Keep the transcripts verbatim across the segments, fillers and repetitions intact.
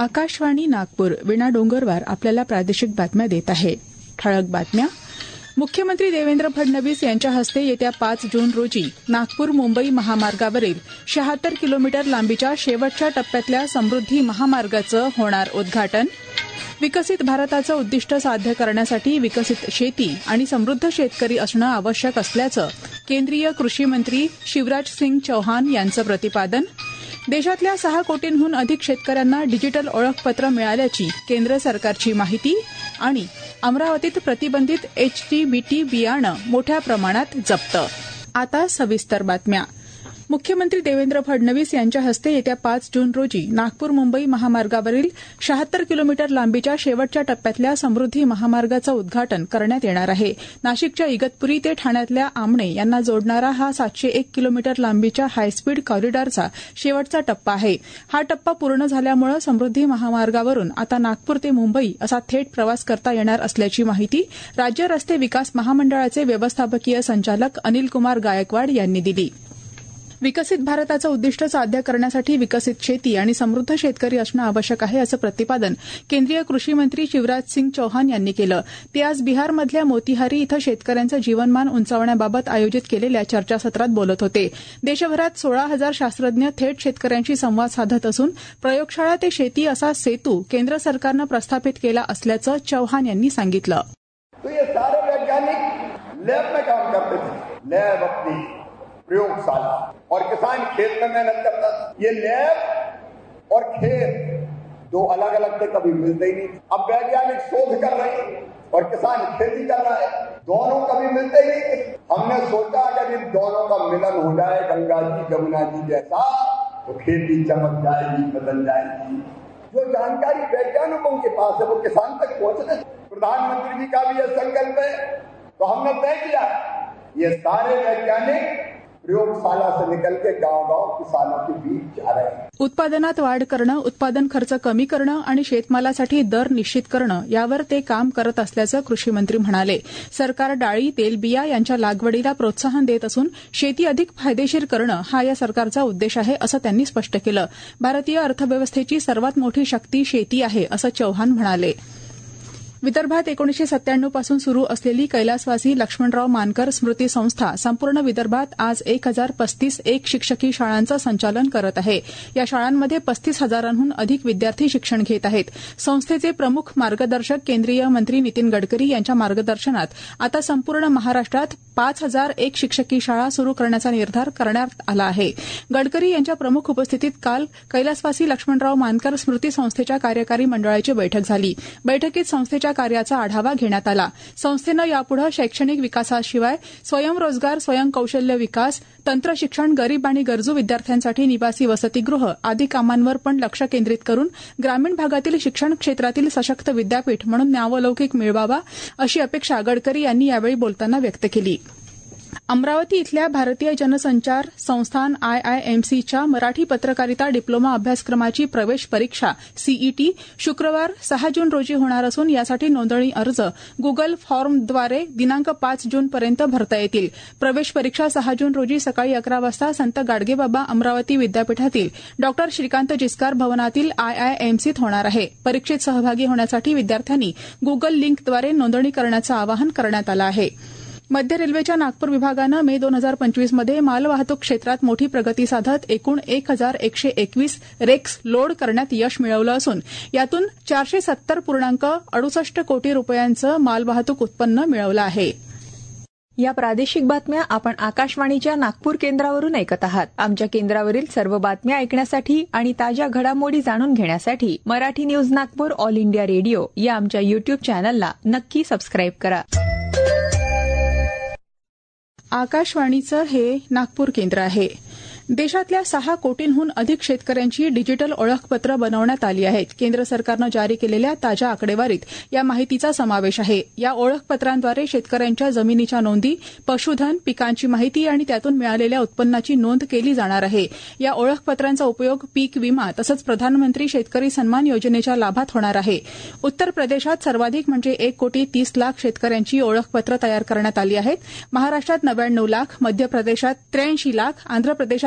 आकाशवाणी नागपूर वीणा डोंगरवार आपल्याला प्रादेशिक बातम्या देत आहे. ठळक बातम्या. मुख्यमंत्री देवेंद्र फडणवीस यांच्या हस्ते येत्या पाच जून रोजी नागपूर मुंबई महामार्गावरील शहात्तर किलोमीटर लांबीच्या शेवटच्या टप्प्यातल्या समृद्धी महामार्गाचं होणार उद्घाटन. विकसित भारताचं उद्दिष्ट साध्य करण्यासाठी विकसित शेती आणि समृद्ध शेतकरी असणं आवश्यक असल्याचं केंद्रीय कृषी मंत्री शिवराज सिंग चौहान यांचं प्रतिपादन. देशातल्या सहा कोटींहून अधिक शेतकऱ्यांना डिजिटल ओळखपत्र मिळाल्याची केंद्र सरकारची माहिती. आणि अमरावतीत प्रतिबंधित एचटीबीटी बियाणं मोठ्या प्रमाणात जप्त. आता सविस्तर बातम्या. मुख्यमंत्री देवेंद्र फडणवीस यांच्या हस्ते येत्या पाच जून रोजी नागपूर मुंबई महामार्गावरील शहात्तर किलोमीटर लांबीच्या शेवटच्या टप्प्यातल्या समृद्धी महामार्गाचं उद्घाटन करण्यात येणार आहे. नाशिकच्या इगतपुरी ते ठाण्यातल्या आमणे यांना जोडणारा हा सातशे एक किलोमीटर लांबीच्या हायस्पीड कॉरिडॉरचा शेवटचा टप्पा आहे. हा टप्पा पूर्ण झाल्यामुळे समृद्धी महामार्गावरून आता नागपूर ते मुंबई असा थेट प्रवास करता येणार असल्याची माहिती राज्य रस्ते विकास महामंडळाचे व्यवस्थापकीय संचालक अनिल कुमार गायकवाड यांनी दिली. विकसित भारताचं उद्दिष्ट साध्य करण्यासाठी विकसित शेती आणि समृद्ध शेतकरी असणं आवश्यक आहे असं प्रतिपादन केंद्रीय कृषी मंत्री शिवराज सिंग चौहान यांनी केलं. ते आज बिहारमधल्या मोतीहारी इथं शेतकऱ्यांचं जीवनमान उंचावण्याबाबत आयोजित केलेल्या चर्चासत्रात बोलत होते. देशभरात सोळा हजार शास्त्रज्ञ थेट शेतकऱ्यांशी संवाद साधत असून प्रयोगशाळा ते शेती असा सेतू केंद्र सरकारनं प्रस्थापित केला असल्याचं चौहान यांनी सांगितलं. प्रयोगशाला और किसान खेत में मेहनत करता था. ये लैब और खेत दो अलग अलग थे, कभी मिलते ही नहीं. अब वैज्ञानिक शोध कर रहे हैं और किसान खेती कर रहा है, दोनों कभी मिलते ही नहीं. हमने सोचा अगर इन दोनों का मिलन हो जाए गंगा जी जमुना जी जैसा तो खेती चमक जाएगी, बदल जाएगी. जो जानकारी वैज्ञानिकों के पास है वो किसान तक पहुंचने. प्रधानमंत्री जी का भी यह संकल्प है, तो हमने तय किया ये सारे वैज्ञानिक प्रयोगशाला से निकल के गांव गांव किसानों के बीच जा रहे हैं. उत्पादनात वाढ करणं, उत्पादन खर्च कमी करणं आणि शेतमालासाठी दर निश्चित करणं यावर ते काम करत असल्याचं कृषी मंत्री म्हणाले. सरकार डाळी, तेलबिया यांच्या लागवडीला प्रोत्साहन देत असून शेती अधिक फायदेशीर करणं हा या सरकारचा उद्देश आहे असं त्यांनी स्पष्ट केलं. भारतीय अर्थव्यवस्थेची सर्वात मोठी शक्ती शेती आहे असं चौहान म्हणाले. विदर्भात एकोणीसशे सत्त्याण्णव पासून सुरू असलेली कैलासवासी लक्ष्मणराव मानकर स्मृती संस्था संपूर्ण विदर्भात आज एक हजार पस्तीस एक शिक्षकी शाळांचं संचालन करत आहे. या शाळांमध्ये पस्तीस हजारांहून अधिक विद्यार्थी शिक्षण घेत आहेत. संस्थेचे प्रमुख मार्गदर्शक केंद्रीय मंत्री नितीन गडकरी यांच्या मार्गदर्शनात आता संपूर्ण महाराष्ट्रात पाच हजार एक शिक्षकी शाळा सुरू करण्याचा निर्धार करण्यात आला आहे. गडकरी यांच्या प्रमुख उपस्थितीत काल कैलासवासी लक्ष्मणराव मानकर स्मृती संस्थेच्या कार्यकारी मंडळाची बैठक झाली. बैठकीत संस्थेच्या कार्याचा आढावा घेण्यात आला. संस्थेनं यापुढे शैक्षणिक विकासाशिवाय स्वयंरोजगार, स्वयंकौशल्य विकास, तंत्रशिक्षण, गरीब आणि गरजू विद्यार्थ्यांसाठी निवासी वसतिगृह आदी कामांवर पण लक्ष केंद्रित करून ग्रामीण भागातील शिक्षण क्षेत्रातील सशक्त विद्यापीठ म्हणून नावलौकिक मिळवावा अशी अपेक्षा गडकरी यांनी यावेळी बोलताना व्यक्त केली. अमरावती इथल्या भारतीय जनसंचार संस्थान आयआयएमसीच्या मराठी पत्रकारिता डिप्लोमा अभ्यासक्रमाची प्रवेश परीक्षा सीईटी शुक्रवार सहा जून रोजी होणार असून यासाठी नोंदणी अर्ज गुगल फॉर्मद्वारे दिनांक पाच जूनपर्यंत भरता येतील. प्रवेश परीक्षा सहा जून रोजी सकाळी अकरा वाजता संत गाडगेबाबा अमरावती विद्यापीठातील डॉ श्रीकांत जिचकार भवनातील आयआयएमसीत होणार आहे. परीक्षेत सहभागी होण्यासाठी विद्यार्थ्यांनी गुगल लिंकद्वारे नोंदणी करण्याचं आवाहन करण्यात आलं आहे. मध्य रेल्वेच्या नागपूर विभागानं मे दोन हजार पंचवीसमध्ये मालवाहतूक क्षेत्रात मोठी प्रगती साधत एकूण एक हजार एकशे एकवीस रेक्स लोड करण्यात यश मिळवलं असून यातून चारशे सत्तर पूर्णांक अडुसष्ट कोटी रुपयांचं मालवाहतूक उत्पन्न मिळवलं आहे. या प्रादेशिक बातम्या आपण आकाशवाणीच्या नागपूर केंद्रावरून ऐकत आहात. आमच्या केंद्रावरील सर्व बातम्या ऐकण्यासाठी आणि ताज्या घडामोडी जाणून घेण्यासाठी Marathi news Nagpur all India radio या आमच्या युट्यूब चॅनलला नक्की सबस्क्राईब करा. आकाशवाणीचं हे नागपूर केंद्र आहे. देशातल्या सहा कोटींहून अधिक शेतकऱ्यांची डिजिटल ओळखपत्र बनवण्यात आली आहेत. केंद्र सरकारनं जारी केलेल्या ताज्या आकडेवारीत या माहितीचा समावेश आहे. या ओळखपत्रांद्वारे शेतकऱ्यांच्या जमिनीच्या नोंदी, पशुधन, पिकांची माहिती आणि त्यातून मिळालेल्या उत्पन्नाची नोंद केली जाणार आहे. या ओळखपत्रांचा उपयोग पीक विमा तसंच प्रधानमंत्री शेतकरी सन्मान योजनेच्या लाभात होणार आहे. उत्तर प्रदेशात सर्वाधिक म्हणजे एक कोटी तीस लाख शेतकऱ्यांची ओळखपत्र तयार करण्यात आली आहेत. महाराष्ट्रात नव्याण्णव लाख, मध्य प्रदेशात त्र्याऐंशी लाख, आंध्र प्रदेशात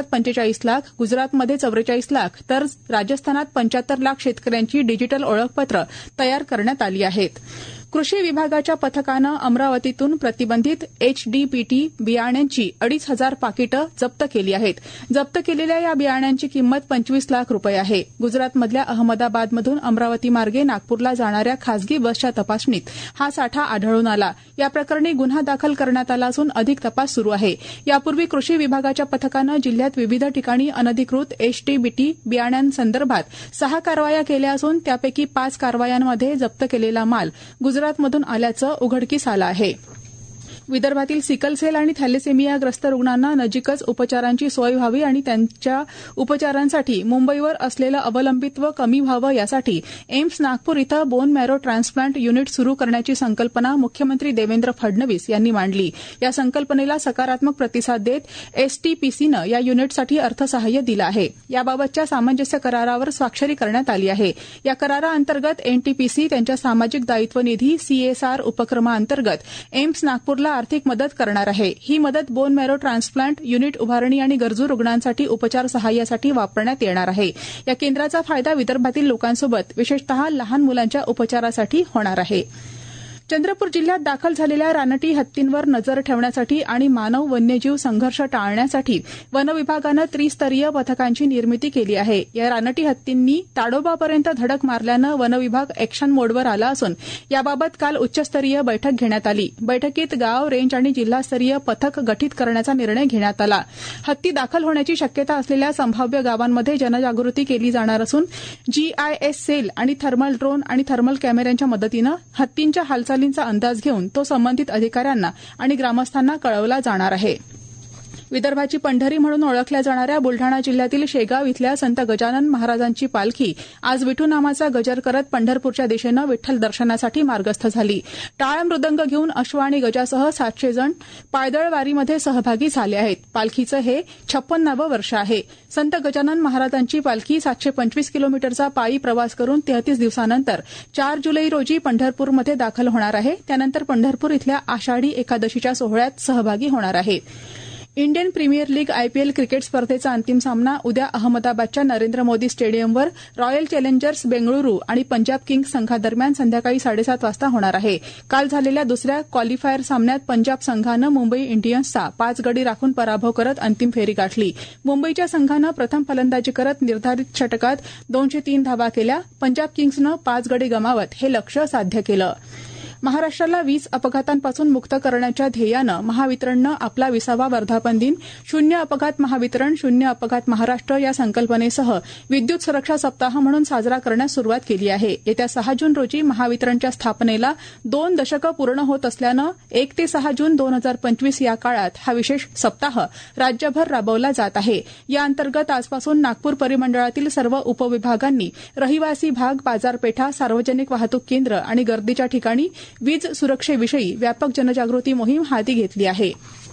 पंचेचाळीस लाख, गुजरातमध्ये चौवेचाळीस लाख तर राजस्थानात पंच्याहत्तर लाख शेतकऱ्यांची डिजिटल ओळखपत्र तयार करण्यात आली आहेत. कृषी विभागाच्या पथकानं अमरावतीतून प्रतिबंधित एचडीपीटी बियाण्यांची अडीच हजार पाकिटं जप्त केली आहेत. जप्त केलेल्या या बियाण्यांची किंमत पंचवीस लाख रुपये आहे. गुजरातमधल्या अहमदाबादमधून अमरावती मार्गे नागपूरला जाणाऱ्या खासगी बसच्या तपासणीत हा साठा आढळून आला. या प्रकरणी गुन्हा दाखल करण्यात आला असून अधिक तपास सुरू आहे. यापूर्वी कृषी विभागाच्या पथकानं जिल्ह्यात विविध ठिकाणी अनधिकृत एचडीपीटी बियाण्यांसंदर्भात सहा कारवाया केल्या असून त्यापैकी पाच कारवायांमध्ये जप्त केलेला माल गुजरातमधून आल्याचं उघडकीस आलं आहे. विदर्भातील सिकलसेल आणि थॅलेसेमियाग्रस्त रुग्णांना नजीकच उपचारांची सोय व्हावी आणि त्यांच्या उपचारांसाठी मुंबईवर असलेलं अवलंबित्व कमी व्हावं यासाठी एम्स नागपूर इथं बोन मॅरो ट्रान्सप्लांट युनिट सुरू करण्याची संकल्पना मुख्यमंत्री देवेंद्र फडणवीस यांनी मांडली. या संकल्पनेला सकारात्मक प्रतिसाद देत एसटीपीसीनं या युनिटसाठी अर्थसहाय्य दिलं आहे. याबाबतच्या सामंजस्य करारावर स्वाक्षरी करण्यात आली आहे. या कराराअंतर्गत एनटीपीसी त्यांच्या सामाजिक दायित्व निधी सीएसआर उपक्रमाअंतर्गत एम्स नागपूरला आर्थिक मदत करणार आहे. ही मदत बोन मॅरो ट्रान्सप्लांट युनिट उभारणी आणि गरजू रुग्णांसाठी उपचार सहाय्यासाठी वापरण्यात येणार आहे. या केंद्राचा फायदा विदर्भातील लोकांसोबत विशेषतः लहान मुलांच्या उपचारासाठी होणार आहे. चंद्रपूर जिल्ह्यात दाखल झालेल्या रानटी हत्तींवर नजर ठेवण्यासाठी आणि मानव वन्यजीव संघर्ष टाळण्यासाठी वनविभागानं त्रिस्तरीय पथकांची निर्मिती केली आहे. या रानटी हत्तींनी ताडोबापर्यंत धडक मारल्यानं वनविभाग एक्शन मोडवर आला असून याबाबत काल उच्चस्तरीय बैठक घेण्यात आली. बैठकीत गाव, रेंज आणि जिल्हास्तरीय पथक गठीत करण्याचा निर्णय घेण्यात आला. हत्ती दाखल होण्याची शक्यता असलेल्या संभाव्य गावांमध्ये जनजागृती केली जाणार असून जीआयएस सेल आणि थर्मल ड्रोन आणि थर्मल कॅमेऱ्यांच्या मदतीनं हत्तींच्या हालचाली चा अंदाज घेऊन तो संबंधित अधिकाऱ्यांना आणि ग्रामस्थांना कळवला जाणार आहे. विदर्भाची पंढरी म्हणून ओळखल्या जाणाऱ्या बुलढाणा जिल्ह्यातील शेगाव इथल्या संत गजानन महाराजांची पालखी आज विठू नामाचा गजर करत पंढरपूरच्या दिशेनं विठ्ठल दर्शनासाठी मार्गस्थ झाली. टाळ मृदंग घेऊन अश्व आणि गजासह सातशे जण पायदळ वारीमध्ये सहभागी झाले आहेत. पालखीचं हे छप्पन्नावं वर्ष आहे. संत गजानन महाराजांची पालखी सातशे पंचवीस किलोमीटरचा पायी प्रवास करून तेहतीस दिवसानंतर चार जुलै रोजी पंढरपूरमध्ये दाखल होणार आहे. त्यानंतर पंढरपूर इथल्या आषाढी एकादशीच्या सोहळ्यात सहभागी होणार आहे. Indian premier league IPL cricket स्पर्धेचा अंतिम सामना उद्या अहमदाबादच्या नरेंद्र मोदी स्टेडियमवर रॉयल चॅलेंजर्स बेंगळुरू आणि पंजाब किंग्स संघादरम्यान संध्याकाळी साडेसात वाजता होणार आहे. काल झालेल्या दुसऱ्या क्वालिफायर सामन्यात पंजाब संघानं मुंबई इंडियन्सचा पाच गडी राखून पराभव करत अंतिम फेरी गाठली. मुंबईच्या संघानं प्रथम फलंदाजी करत निर्धारित षटकात दोनशे तीन धावा केल्या. पंजाब किंग्सनं पाच गडी गमावत हे लक्ष्य साध्य केलं. महाराष्ट्राला वीज अपघातांपासून मुक्त करण्याच्या ध्येयानं महावितरणनं आपला विसावा वर्धापन दिन शून्य अपघात महावितरण शून्य अपघात महाराष्ट्र या संकल्पनेसह विद्युत सुरक्षा सप्ताह म्हणून साजरा करण्यास सुरुवात केली आहे. येत्या सहा जून रोजी महावितरणच्या स्थापनेला दोन दशकं पूर्ण होत असल्यानं एक ते सहा जून दोन हजार पंचवीस या काळात हा विशेष सप्ताह राज्यभर राबवला जात आहे. या अंतर्गत आजपासून नागपूर परिमंडळातील सर्व उपविभागांनी रहिवासी भाग, बाजारपेठा, सार्वजनिक वाहतूक केंद्र आणि गर्दीच्या ठिकाणी वीज सुरक्षेविषयी व्यापक जनजागृती मोहीम हाती घेतली आहे.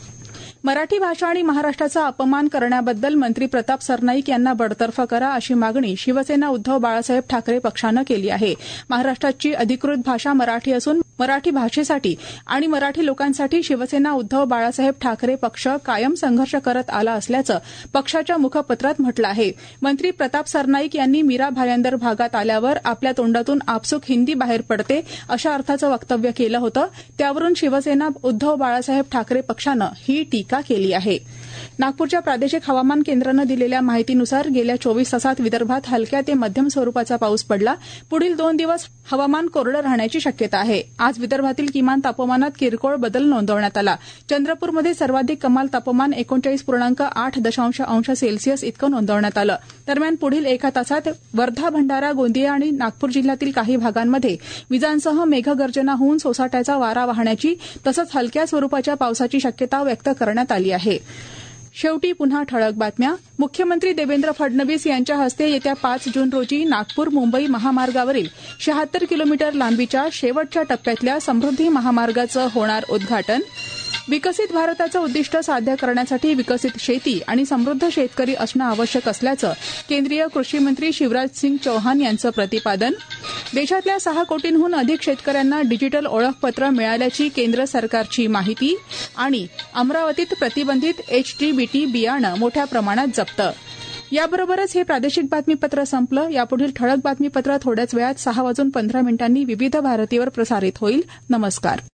मराठी भाषा आणि महाराष्ट्राचा अपमान करण्याबद्दल मंत्री प्रताप सरनाईक यांना बडतर्फ करा अशी मागणी शिवसेना उद्धव बाळासाहेब ठाकरे पक्षानं केली आहे. महाराष्ट्राची अधिकृत भाषा मराठी असून मराठी भाषेसाठी आणि मराठी लोकांसाठी शिवसेना उद्धव बाळासाहेब ठाकरे पक्ष कायम संघर्ष करत आला असल्याचं पक्षाच्या मुखपत्रात म्हटलं आहे. मंत्री प्रताप सरनाईक यांनी मीरा भायंदर भागात आल्यावर आपल्या तोंडातून आपसूक हिंदी बाहेर पडते अशा अर्थाचं वक्तव्य केलं होतं. त्यावरून शिवसेना उद्धव बाळासाहेब ठाकरे पक्षानं ही टीका केली आहे. नागपूरच्या प्रादेशिक हवामान केंद्रानं दिलेल्या माहितीनुसार गेल्या चोवीस तासात विदर्भात हलक्या ते मध्यम स्वरूपाचा पाऊस पडला. पुढील दोन दिवस हवामान कोरडं राहण्याची शक्यता आहे. आज विदर्भातील किमान तापमानात किरकोळ बदल नोंदवण्यात आला. चंद्रपूरमध्ये सर्वाधिक कमाल तापमान एकोणचाळीस पूर्णांक आठ दशांश अंश सेल्सिअस इतकं नोंदवण्यात आलं. दरम्यान पुढील एका तासात वर्धा, भंडारा, गोंदिया आणि नागपूर जिल्ह्यातील काही भागांमध्ये विजांसह मेघगर्जना होऊन सोसाट्याचा वारा वाहण्याची तसंच हलक्या स्वरूपाच्या पावसाची शक्यता व्यक्त करण्यात आली आहे. शेवटी पुन्हा ठळक बातम्या. मुख्यमंत्री देवेंद्र फडणवीस यांच्या हस्ते येत्या पाच जून रोजी नागपूर मुंबई महामार्गावरील शहात्तर किलोमीटर लांबीच्या शेवटच्या टप्प्यातल्या समृद्धी महामार्गाचं होणार उद्घाटन. विकसित भारताचं उद्दिष्ट साध्य करण्यासाठी विकसित शेती आणि समृद्ध शेतकरी असणं आवश्यक असल्याचं केंद्रीय कृषी मंत्री शिवराज सिंग चौहान यांचं प्रतिपादन. देशातल्या सहा कोटींहून अधिक शेतकऱ्यांना डिजिटल ओळखपत्र मिळाल्याची केंद्र सरकारची माहिती आणि अमरावतीत प्रतिबंधित एचटीबीटी बियाणं मोठ्या प्रमाणात जप्त. याबरोबरच हे प्रादेशिक बातमीपत्र संपलं. यापुढील ठळक बातमीपत्र थोड्याच वेळात सहा वाजून पंधरा मिनिटांनी विविध भारतीवर प्रसारित होईल. नमस्कार.